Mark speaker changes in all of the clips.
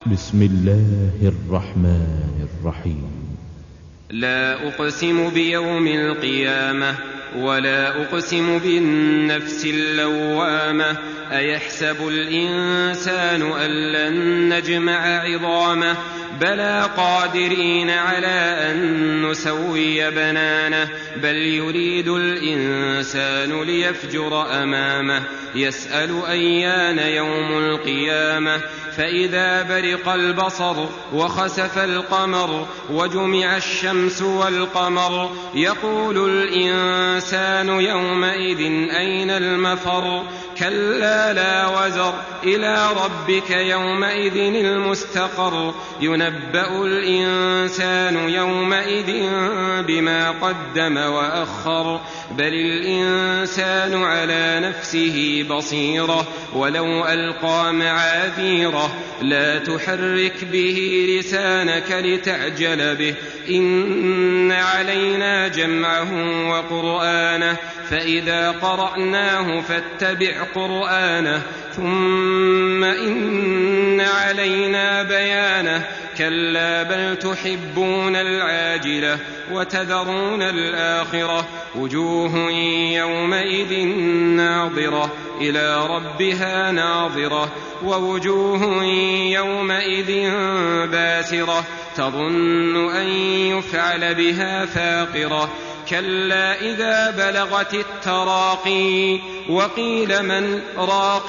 Speaker 1: بسم الله الرحمن الرحيم.
Speaker 2: لا أقسم بيوم القيامة ولا أقسم بالنفس اللوامة أيحسب الإنسان أن لن نجمع عظامه بلى قادرين على أن نسوي بنانه بل يريد الإنسان ليفجر أمامه يسأل أيان يوم القيامة فإذا برق البصر وخسف القمر وجمع الشمس والقمر يقول الإنسان يومئذ أين المفر كلا لا وزر إلى ربك يومئذ المستقر ينبأ الإنسان يومئذ بما قدم وأخر بل الإنسان على نفسه بصيرة ولو ألقى معاذيره لا تحرك به لسانك لتعجل به إن علينا جمعه وقرآنه فإذا قرأناه فاتبع قرآنه ثم إن علينا بيانه كلا بل تحبون العاجلة وتذرون الآخرة وجوه يومئذ ناظرة إلى ربها ناظرة ووجوه يومئذ باسرة تظن أن يفعل بها فاقرة كلا إذا بلغت التراقي وقيل من راق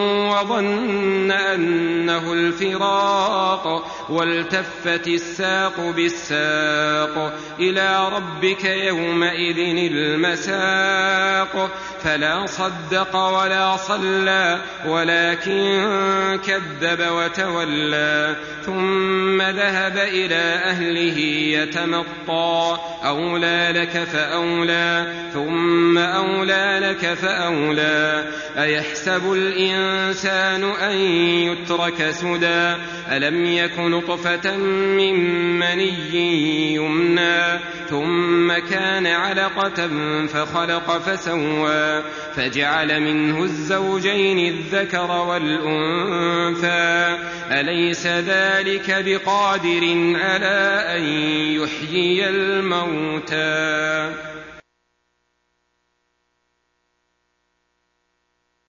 Speaker 2: وظن أنه الفراق والتفت الساق بالساق إلى ربك يومئذ المساق فلا صدق ولا صلى ولكن كذب وتولى ثم ذهب إلى أهله يتمطى أولى لك فأولى ثم أولى لك فأولى أيحسب الإنسان أن يترك سدى ألم يك نطفة من مني يمنى ثم كان علقة فخلق فسوى فجعل منه الزوجين الذكر والأنثى أليس ذلك بقادر على أن يحيي الموتى